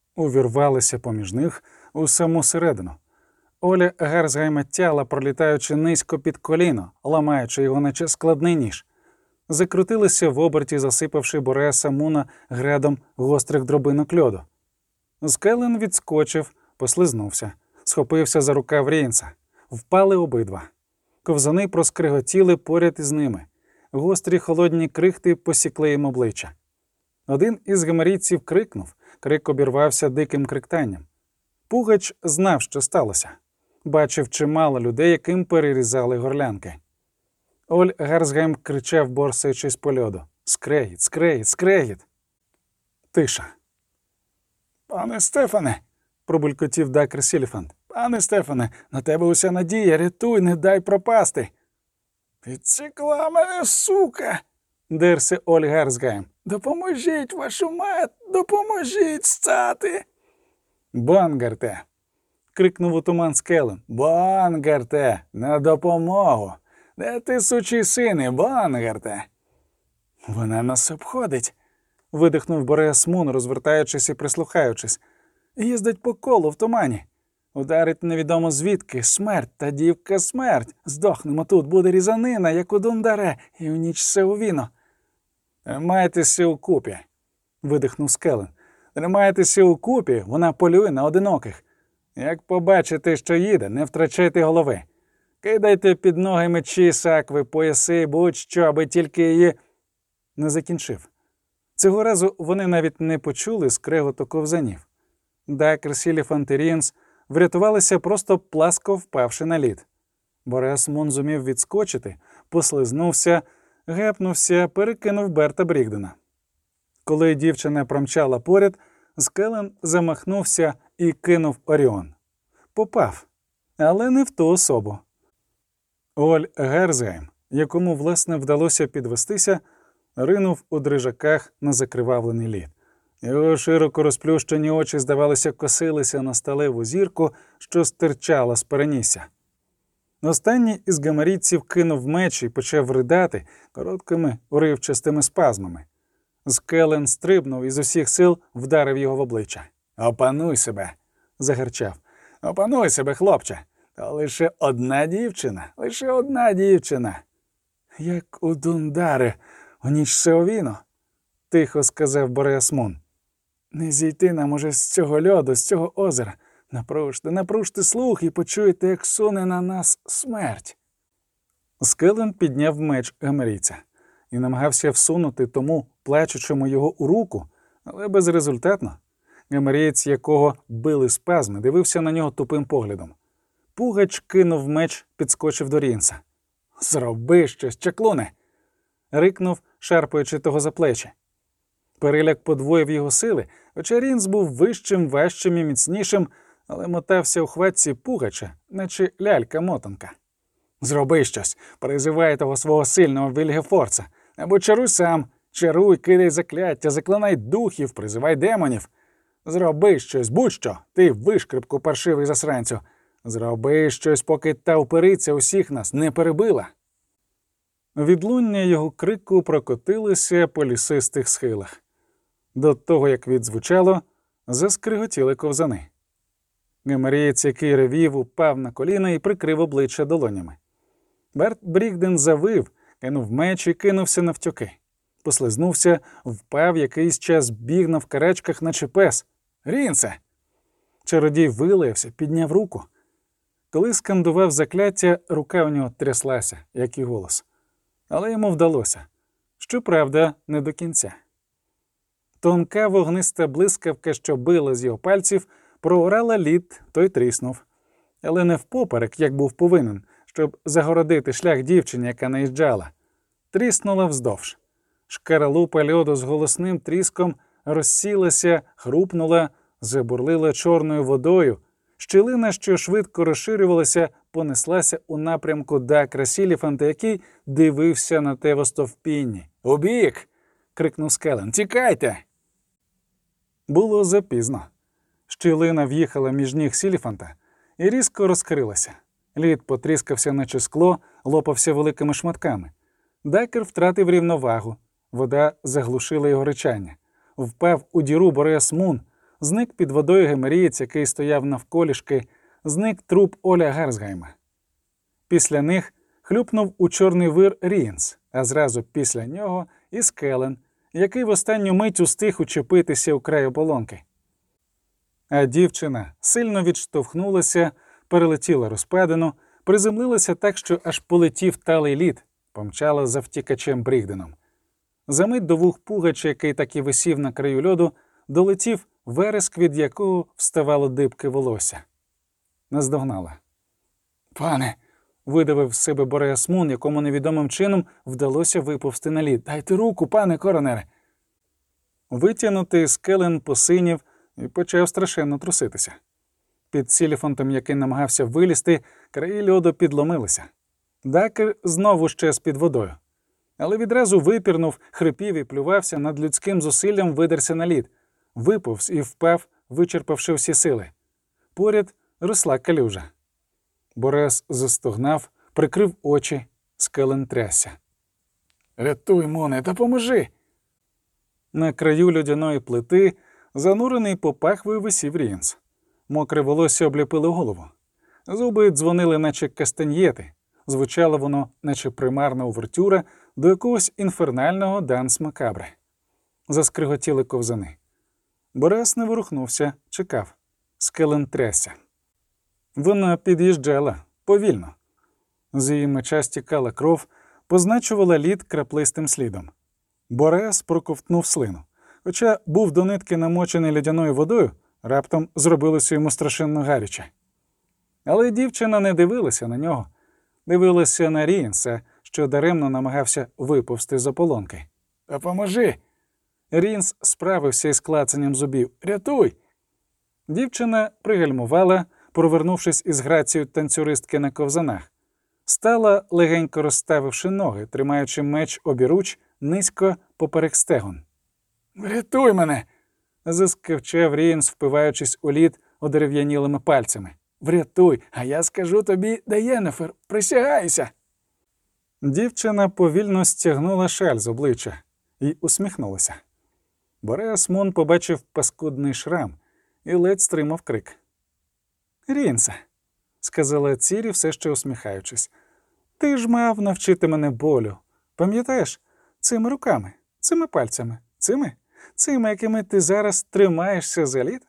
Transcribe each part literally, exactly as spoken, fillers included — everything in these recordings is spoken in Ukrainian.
увірвалися поміж них у саму середину. Оля Гарзгайма тяла, пролітаючи низько під коліно, ламаючи його, наче складний ніж. Закрутилися в оберті, засипавши Бореаса Муна градом гострих дробинок льоду. Скелен відскочив, послизнувся, схопився за рукав Рінса. Впали обидва. Ковзани проскриготіли поряд із ними. Гострі холодні крихти посікли їм обличчя. Один із гамарійців крикнув, крик обірвався диким криктанням. Пугач знав, що сталося. Бачив чимало людей, яким перерізали горлянки. Оль Гарзгайм кричав, борсаючись по льоду. «Скрегіт! Скрегіт! Скрегіт!» Тиша. «Пане Стефане!» – пробулькотів Дакр Сіліфант. «Пане Стефане, на тебе уся надія, рятуй, не дай пропасти!» «Підсікла мене, сука!» – дерся Оль Гарзгайм. «Допоможіть, вашу мать! Допоможіть стати!» «Бангарте!» – крикнув у туман Скелен. «Бангарте! На допомогу! Де ти, сучий сини, Бангарте?» «Вона нас обходить!» – видихнув Бореас Мун, розвертаючись і прислухаючись. «Їздить по колу в тумані. Ударить невідомо звідки. Смерть та дівка смерть. Здохнемо тут, буде різанина, як у Дундаре, і в ніч все у віно». «Тримайтеся у купі», – видихнув Скелен. «Тримайтеся у купі, вона полює на одиноких. Як побачите, що їде, не втрачайте голови. Кидайте під ноги мечі, сакви, пояси, будь-що, аби тільки її...» Не закінчив. Цього разу вони навіть не почули скреготу ковзанів. Дакр Сіліфант і Рінс врятувалися, просто пласко впавши на лід. Бореас Мун зумів відскочити, послизнувся, гепнувся, перекинув Берта Брігдена. Коли дівчина промчала поряд, Скелен замахнувся і кинув Оріон. Попав, але не в ту особу. Оль Гарзгайм, якому, власне, вдалося підвестися, ринув у дрижаках на закривавлений лід. Його широко розплющені очі, здавалося, косилися на сталеву зірку, що стирчала з перенісся. Останній із гамарійців кинув меч і почав ридати короткими уривчастими спазмами. Скелен стрибнув і з усіх сил вдарив його в обличчя. «Опануй себе!» – загарчав. «Опануй себе, хлопче! Та лише одна дівчина, лише одна дівчина!» «Як у Дундаре, у ніч Сеовіно!» – тихо сказав Бореас Мун. «Не зійти нам уже з цього льоду, з цього озера. Напружте, напружте слух і почуєте, як суне на нас смерть!» Скелен підняв меч гамарійця і намагався всунути тому плачучому його у руку, але безрезультатно. Гамарієць, якого били спазми, дивився на нього тупим поглядом. Пугач кинув меч, підскочив до Рінса. «Зроби щось, чаклуне!» – рикнув, шарпаючи того за плечі. Переляк подвоїв його сили, хоча Рінс був вищим, важчим і міцнішим, але мотався у хватці Пугача, наче лялька-мотанка. «Зроби щось, призивай того свого сильного Вільгефорца, або чаруй сам, чаруй, кидай закляття, заклинай духів, призивай демонів. Зроби щось, будь-що, ти вишкрипку паршивий засранцю. Зроби щось, поки та упириця усіх нас не перебила». Відлуння його крику прокотилися по лісистих схилах. До того, як відзвучало, заскриготіли ковзани. Гамарієць, який ревів, упав на коліна і прикрив обличчя долонями. Берт Брігден завив, кинув меч і кинувся навтьоки. Послизнувся, впав, якийсь час біг на вкарачках, наче пес. «Рінце!» Чародій вилаявся, підняв руку. Коли скандував закляття, рука у нього тряслася, як і голос. Але йому вдалося. Щоправда, не до кінця. Тонка вогниста блискавка, що била з його пальців, проорала лід, той тріснув. Але не впоперек, як був повинен, щоб загородити шлях дівчині, яка наїжджала. Тріснула вздовж. Шкаралупа льоду з голосним тріском розсілася, хрупнула, забурлила чорною водою. Щілина, що швидко розширювалася, понеслася у напрямку Дакра Сіліфанта, який дивився на те востовпінні. «Убік!» – крикнув Скелен. «Тікайте!» Було запізно. Щілина в'їхала між ніг Сіліфанта і різко розкрилася. Лід потріскався, наче скло, лопався великими шматками. Дакр втратив рівновагу. Вода заглушила його ричання. Впав у діру Бореас Мун. Зник під водою гемерієць, який стояв навколішки, зник труп Оля Герцгайма. Після них хлюпнув у чорний вир Рінс, а зразу після нього і Скелен, який в останню мить устиг учепитися у край ополонки. А дівчина сильно відштовхнулася, перелетіла розпадину, приземлилася так, що аж полетів талий лід, помчала за втікачем Брігденом. Замить до вух Пугача, який так і висів на краю льоду, долетів вереск, від якого вставало дибки волосся. Наздогнала. «Пане!» – видавив з себе Бореас Мун, якому невідомим чином вдалося виповзти на лід. «Дайте руку, пане коронере!» Витягнутий Скелен посинів і почав страшенно труситися. Під Сіліфонтом, який намагався вилізти, краї льоду підломилися. Дакер знову щез під водою. Але відразу випірнув, хрипів і плювався, над людським зусиллям видерся на лід. Виповз і впав, вичерпавши всі сили. Поряд росла калюжа. Бореас застогнав, прикрив очі, Скелен трясся. «Рятуй, Моне, допоможи!» На краю льодяної плити, занурений по пахвою, висів Рінс. Мокре волосся обліпило голову. Зуби дзвонили, наче кастаньєти. Звучало воно, наче примарна увертюра до якогось інфернального данс макабре. Заскриготіли ковзани. Бореас не ворухнувся, чекав. Скелен трясся. Вона під'їжджала, повільно. З її меча стікала кров, позначувала лід краплистим слідом. Бореас проковтнув слину. Хоча був до нитки намочений льодяною водою, раптом зробилося йому страшенно гаряче. Але дівчина не дивилася на нього. Дивилася на Рінса, що даремно намагався виповзти з ополонки. «Допоможи!» Рінс справився із клацанням зубів. «Рятуй!» Дівчина пригальмувала, провернувшись із грацією танцюристки на ковзанах. Стала, легенько розставивши ноги, тримаючи меч обіруч низько поперек стегон. «Врятуй мене!» – заскавчав Рінс, впиваючись у лід одерев'янілими пальцями. «Врятуй, а я скажу тобі, де Єннефер, присягайся!» Дівчина повільно стягнула шаль з обличчя і усміхнулася. Бореас Мун побачив паскудний шрам і ледь стримав крик. «Рінсе», – сказала Цірі, все ще усміхаючись, – «ти ж мав навчити мене болю. Пам'ятаєш? Цими руками, цими пальцями, цими, цими, якими ти зараз тримаєшся за лід?»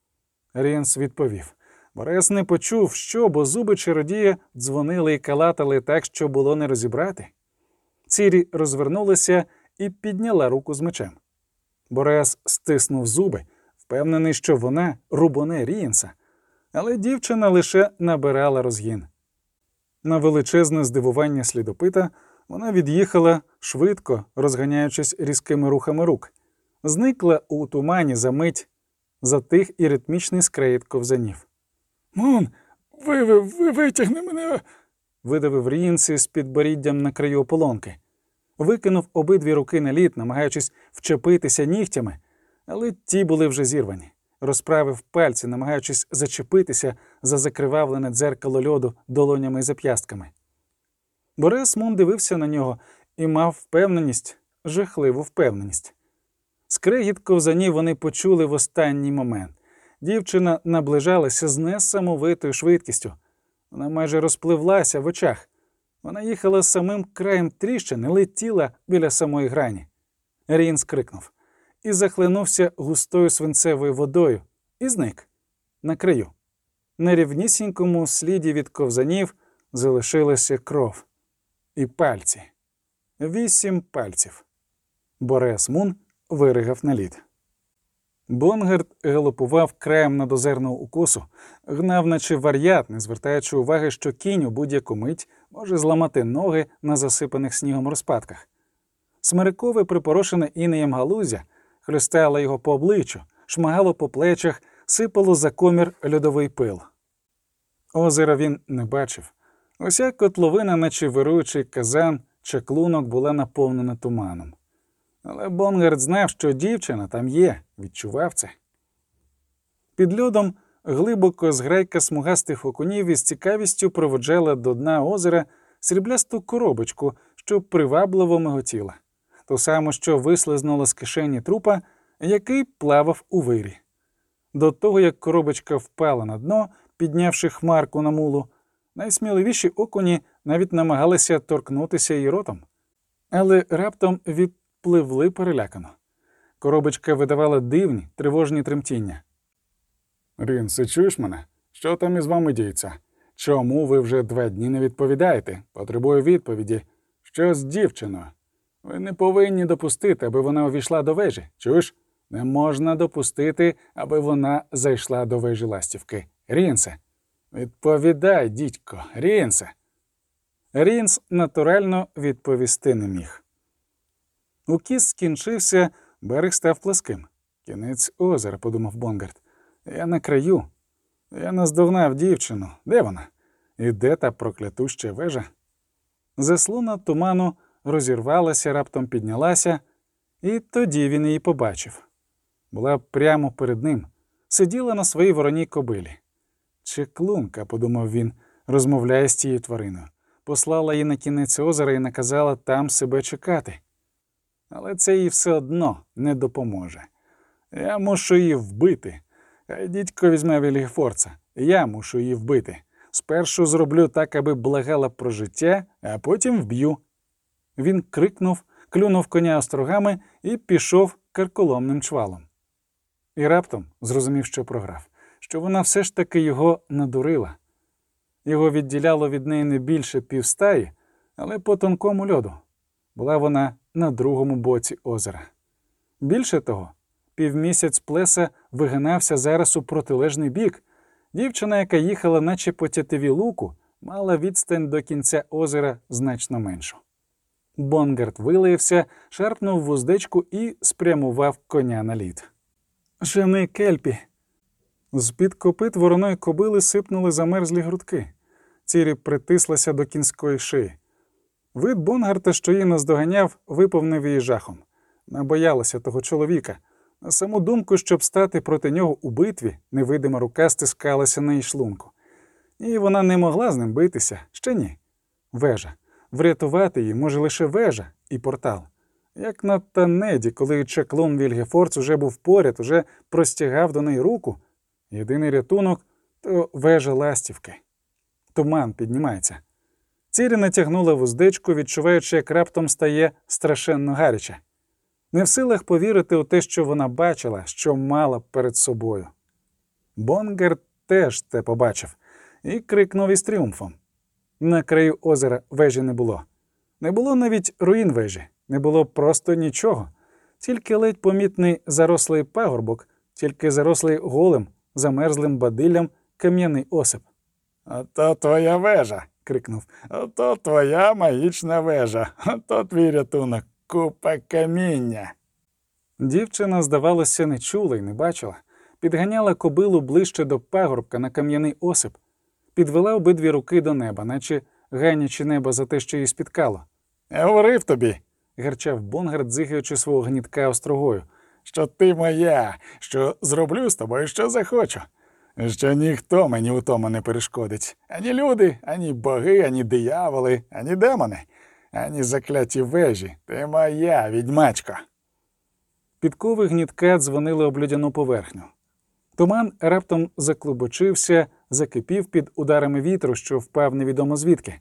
Рінс відповів. Бореас не почув, що, бо зуби чародія дзвонили і калатали так, що було не розібрати. Цірі розвернулася і підняла руку з мечем. Бореас стиснув зуби, впевнений, що вона рубоне Рінса, але дівчина лише набирала розгін. На величезне здивування слідопита вона від'їхала швидко, розганяючись різкими рухами рук. Зникла у тумані за мить, затих і ритмічний скрегіт ковзанів. «Мун, ви, ви, ви витягни мене!» – видавив Рінс із підборіддям на краю ополонки. Викинув обидві руки на лід, намагаючись вчепитися нігтями, але ті були вже зірвані. Розправив пальці, намагаючись зачепитися за закривавлене дзеркало льоду долонями і зап'ястками. Бореас Мун дивився на нього і мав впевненість, жахливу впевненість. Скрегіт ковзанів вони почули в останній момент. Дівчина наближалася з несамовитою швидкістю. Вона майже розпливлася в очах. Вона їхала самим краєм тріщини, летіла біля самої грані. Рінс крикнув. І захлинувся густою свинцевою водою. І зник. На краю. На рівнісінькому сліді від ковзанів залишилася кров. І пальці. Вісім пальців. Бореас Мун виригав на лід. Бонгард галопував краєм надозерного укосу, гнав наче вар'ят, не звертаючи уваги, що кінь у будь-яку мить може зламати ноги на засипаних снігом розпадках. Смирикове, припорошене інеєм галузя, хлюстало його по обличчю, шмагало по плечах, сипало за комір льодовий пил. Озера він не бачив. Уся котловина, наче вируючий казан, чаклунок, була наповнена туманом. Але Бонгард знав, що дівчина там є, відчував це. Під льодом глибоко зграйка смугастих окунів із цікавістю проводжала до дна озера сріблясту коробочку, що привабливо миготіла. Ту саму, що вислизнула з кишені трупа, який плавав у вирі. До того, як коробочка впала на дно, піднявши хмарку на мулу, найсміливіші окуні навіть намагалися торкнутися її ротом. Але раптом відпливли перелякано. Коробочка видавала дивні, тривожні тремтіння. «Рінсе, чуєш мене? Що там із вами діється? Чому ви вже два дні не відповідаєте? Потребую відповіді. Що з дівчиною? Ви не повинні допустити, аби вона увійшла до вежі. Чуєш? Не можна допустити, аби вона зайшла до вежі ластівки. Рінсе, відповідай, дідько, Рінсе». Рінс натурально відповісти не міг. Укіс скінчився, берег став пласким. «Кінець озера», — подумав Бонгард. «Я на краю. Я наздогнав дівчину. Де вона? І де та проклятуща вежа?» Заслона туману розірвалася, раптом піднялася, і тоді він її побачив. Була прямо перед ним, сиділа на своїй вороній кобилі. «Чеклунка», — подумав він, розмовляє з тією твариною. Послала її на кінець озера і наказала там себе чекати. Але це їй все одно не допоможе. Я мушу її вбити. Хай дідько візьме Вільгефорца. Я мушу її вбити. Спершу зроблю так, аби благала про життя, а потім вб'ю. Він крикнув, клюнув коня острогами і пішов карколомним чвалом. І раптом зрозумів, що програв, що вона все ж таки його надурила. Його відділяло від неї не більше півстаї, але по тонкому льоду. Була вона на другому боці озера. Більше того, півмісяць плеса вигинався зараз у протилежний бік. Дівчина, яка їхала наче по тятиві луку, мала відстань до кінця озера значно меншу. Бонгард вилаявся, шарпнув вуздечку і спрямував коня на лід. «Жени, Кельпі!» З-під копит вороної кобили сипнули замерзлі грудки. Цірі притислася до кінської шиї. Вид Бонгарта, що її наздоганяв, виповнив її жахом. Не боялася того чоловіка. На саму думку, щоб стати проти нього у битві, невидима рука стискалася на її шлунку. І вона не могла з ним битися. Ще ні. Вежа. Врятувати її може лише вежа і портал. Як на Танеді, коли чаклун Вільгефорц уже був поряд, уже простягав до неї руку. Єдиний рятунок – то вежа ластівки. Туман піднімається. Цірі натягнула вуздечку, відчуваючи, як раптом стає страшенно гаряче. Не в силах повірити у те, що вона бачила, що мала перед собою. Бонгард теж це побачив і крикнув із тріумфом. На краю озера вежі не було. Не було навіть руїн вежі, не було просто нічого. Тільки ледь помітний зарослий пагорбок, тільки зарослий голим, замерзлим бадиллям кам'яний осип. «Ото твоя вежа!» — крикнув. «Ото твоя магічна вежа! Ото твій рятунок! Купа каміння!» Дівчина, здавалося, не чула й не бачила. Підганяла кобилу ближче до пагорбка на кам'яний осип. Підвела обидві руки до неба, наче ганячи небо за те, що її спіткало. «Я говорив тобі!» — гарчав Бонгард, дзигаючи свого гнітка острогою. «Що ти моя! Що зроблю з тобою, що захочу! Що ніхто мені у тому не перешкодить. Ані люди, ані боги, ані дияволи, ані демони, ані закляті вежі. Ти моя, відьмачко!» Підкови гнітка дзвонили об людяну поверхню. Туман раптом заклубочився, закипів під ударами вітру, що впав невідомо звідки.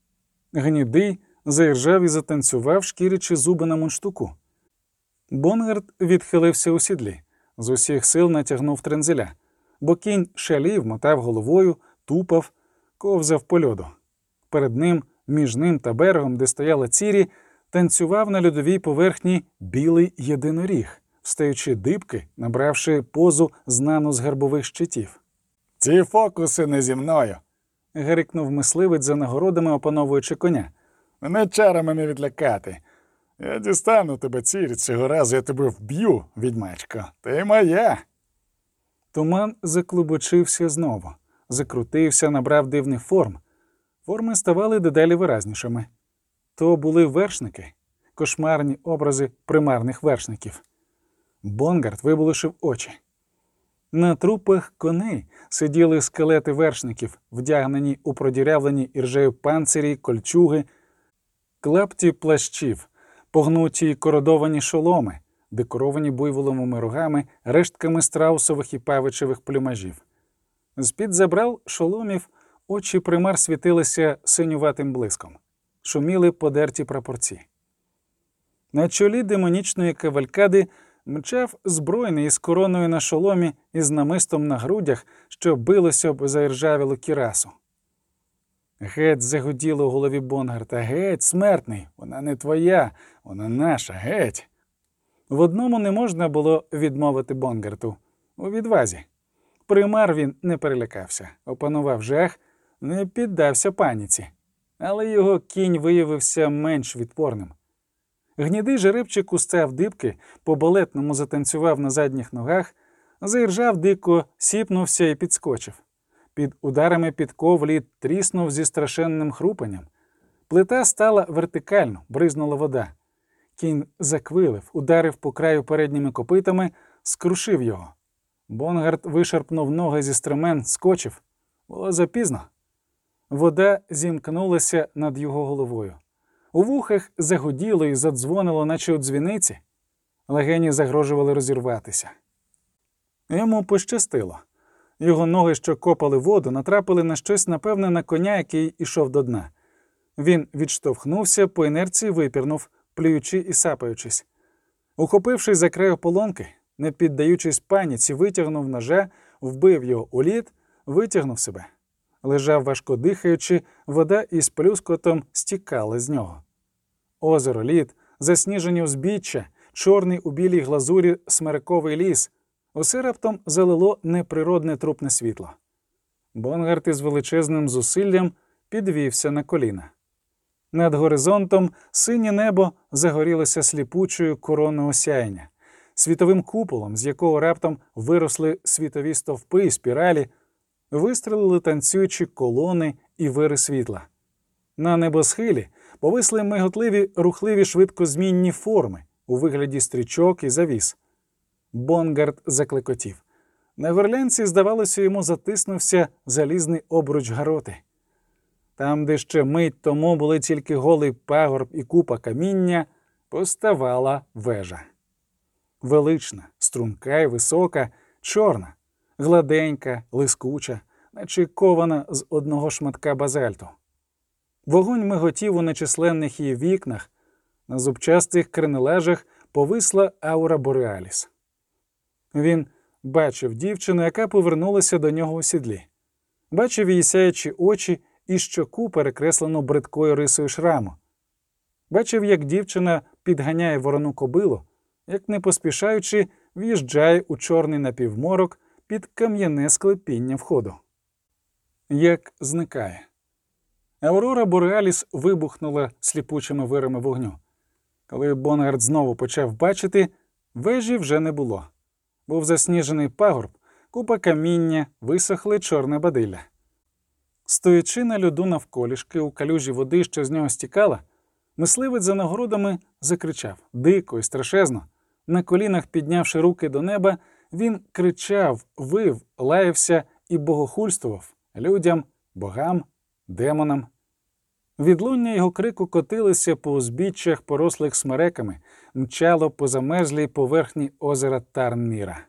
Гнідий заіржав і затанцював, шкірячи зуби на мундштуку. Бонгард відхилився у сідлі, з усіх сил натягнув трензеля, бо кінь шалів, мотав головою, тупав, ковзав по льоду. Перед ним, між ним та берегом, де стояла Цірі, танцював на льодовій поверхні білий єдиноріг, встаючи дибки, набравши позу, знану з гербових щитів. «Ці фокуси не зі мною!» — гарикнув мисливець за нагородами, опановуючи коня. «Мене чарами не відлякати. Я дістану тебе, Цірі, цього разу я тебе вб'ю, відьмачко. Ти моя!» Туман заклубочився знову, закрутився, набрав дивних форм. Форми ставали дедалі виразнішими. То були вершники, кошмарні образи примарних вершників. Бонгард вибулишив очі. На трупах коней сиділи скелети вершників, вдягнені у продірявлені іржею панцирі, кольчуги, клапті плащів, погнуті й кородовані шоломи, декоровані буйволовими рогами, рештками страусових і павичевих плюмажів. З-під забрал шоломів очі примар світилися синюватим блиском. Шуміли подерті прапорці. На чолі демонічної кавалькади мчав збройний із короною на шоломі і з намистом на грудях, що билося об заіржавілу кірасу. Геть загуділо у голові Бонгарта. Геть, смертний, вона не твоя, вона наша, геть. В одному не можна було відмовити Бонгарту – у відвазі. Примар він не перелякався, опанував жах, не піддався паніці. Але його кінь виявився менш відпорним. Гнідий жеребчик устав дибки, по-балетному затанцював на задніх ногах, заіржав дико, сіпнувся і підскочив. Під ударами підков лід тріснув зі страшенним хрупанням. Плита стала вертикально, бризнула вода. Кінь заквилив, ударив по краю передніми копитами, скрушив його. Бонгарт вишарпнув ноги зі стремен, скочив. Було запізно. Вода зімкнулася над його головою. У вухах загуділо і задзвонило, наче у дзвіниці. Легені загрожували розірватися. Йому пощастило. Його ноги, що копали воду, натрапили на щось, напевне, на коня, який ішов до дна. Він відштовхнувся, по інерції випірнув, плюючи і сапаючись. Ухопившись за край ополонки, не піддаючись паніці, витягнув ножа, вбив його у лід, витягнув себе. Лежав важко дихаючи, вода із плюскотом стікала з нього. Озеро, лід, засніжені узбіччя, чорний у білій глазурі смерековий ліс – усе раптом залило неприродне трупне світло. Бонгарт із величезним зусиллям підвівся на коліна. Над горизонтом синє небо загорілося сліпучою короною осяяння, світовим куполом, з якого раптом виросли світові стовпи і спіралі, вистрелили танцюючі колони і вири світла. На небосхилі повисли миготливі, рухливі швидкозмінні форми у вигляді стрічок і завіс. Бонгарт заклекотів. На горлянці, здавалося, йому затиснувся залізний обруч гароти. Там, де ще мить тому були тільки голий пагорб і купа каміння, поставала вежа. Велична, струнка й висока, чорна, гладенька, лискуча, наче кована з одного шматка базальту. Вогонь миготів у нечисленних її вікнах, на зубчастих кренележах повисла аура Бореаліс. Він бачив дівчину, яка повернулася до нього у сідлі. Бачив її сяючі очі і щоку, перекреслену бридкою рисою шраму. Бачив, як дівчина підганяє ворону кобилу, як не поспішаючи в'їжджає у чорний напівморок під кам'яне склепіння входу. Як зникає. Аурора Бореаліс вибухнула сліпучими вирами вогню. Коли Бонгарт знову почав бачити, вежі вже не було. Був засніжений пагорб, купа каміння, висохле чорне бадилля. Стоячи на льоду навколішки у калюжі води, що з нього стікала, мисливець за нагородами закричав, дико і страшезно. На колінах, піднявши руки до неба, він кричав, вив, лаявся і богохульствував людям, богам, демонам. Відлуння його крику котилися по узбіччях, порослих смереками, мчало по замерзлій поверхні озера Тарнміра.